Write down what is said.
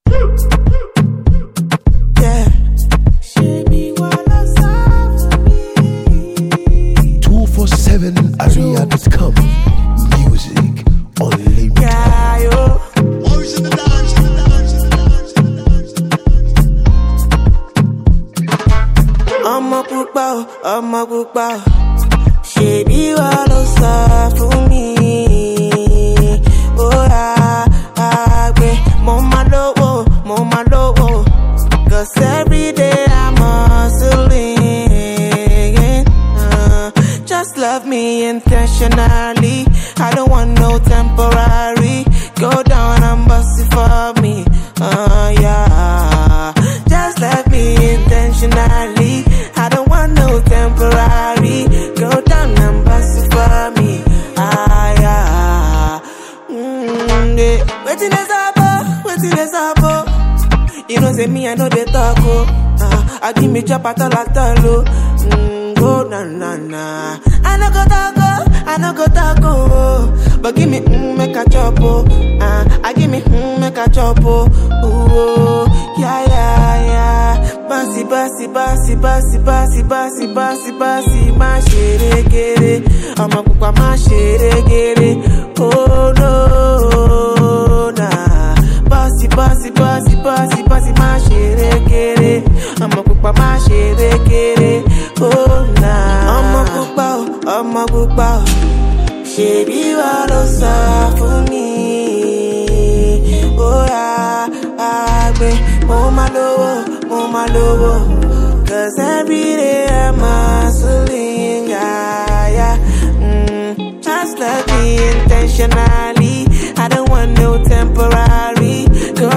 Yeah. 247aria.com. Music unlimited. Yeah, yo. Ọmọ pupa o, ṣebí wà ló sọ fún mi. Ó yá àgbẹ̀, mo máa lówó, 'cause every day I'm hustling. Just love me intentionally, I don't want no temporary. Go down and bust it for me, yeah. Just love me intentionally, I don't want no temporary. Go down and bust it for me, yeah. Yeah. Waiting is up, oh. You know say me I know they talk, oh. I give me chop at all, oh. Go na. I no go talk, oh. But give me make a chop, oh. I give me make a chop, oh. Ooh, yeah. Basi, ma sherekere. Ọmọ pupa ma sherekere. Oh no, nah. Basi, ma sherekere. Ọmọ pupa ma sherekere. Oh nah. Ọmọ pupa o, ṣebí wà ló sọ fún mi. Oh yeah, àgbẹ̀, mo máa lówó, 'cause every day I'm hustling, yeah. Just love me intentionally, I don't want no temporary. Go